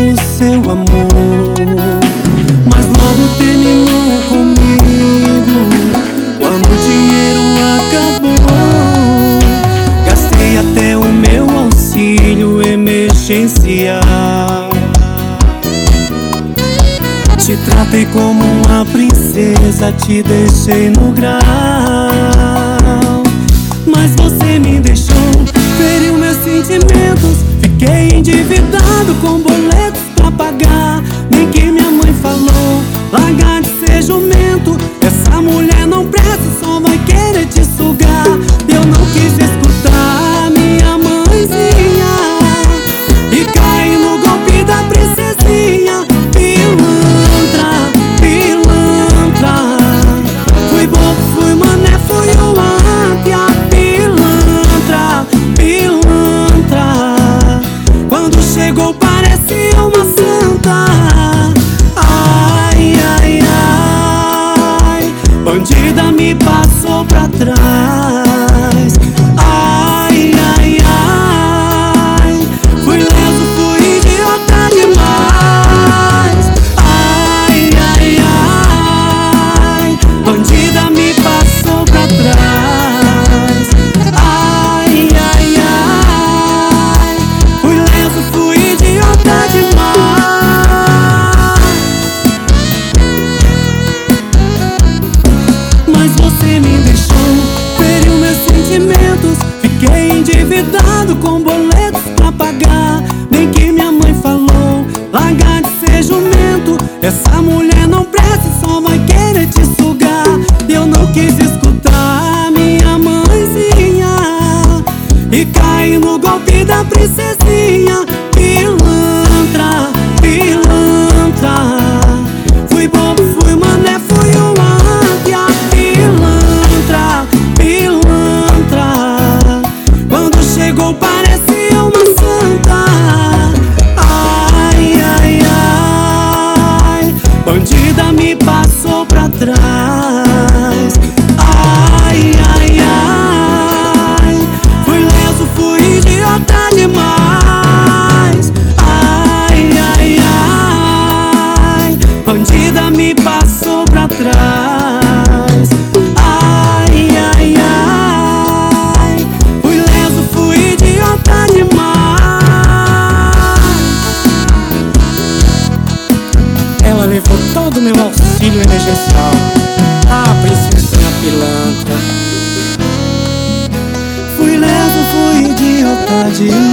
o seu amor, mas logo terminou comigo. Quando o dinheiro acabou, gastei até o meu auxílio emergencial. Te tratei como uma princesa, te deixei no grau, mas você me deixou, feriu meus sentimentos. Fiquei endividado com boletos pra pagar. Nem que minha mãe falou, largar de ser jumento. Essa mulher não presta, só vai querer te sugar. Eu não quis escutar minha mãezinha e caí no golpe da princesinha. Pilantra, pilantra, fui bobo, fui mané, fui o ântia. Pilantra, pilantra, quando chegou parecia uma santa. Ai, ai, ai, bandida me passou pra trás. Ai, ai, ai, fui leso, fui idiota demais. Ai, ai, ai, bandida me passou pra trás. Ai, ai, ai, fui leso, fui idiota demais. Mas você me deixou, feriu meus sentimentos. Fiquei endividado com boletos pra pagar. Nem que minha mãe falou, largar de ser jumento. Essa mulher não presta, só vai querer te sugar. Eu não quis escutar minha mãezinha e caí no golpe da princesinha. Pilantra, pilantra, fui bobo, fui mané, fui o ântia. Pilantra, pilantra, quando chegou parecia uma santa. Ai, ai, ai, bandida me passou pra trás. Ai, ai, ai, fui leso, fui idiota demais. Ai, ai, ai, bandida me passou pra trás. Ai, ai, ai, fui leso, fui idiota demais. Ela levou todo o meu auxílio emergencial, a princesinha pilantra. Fui leso, fui idiota demais.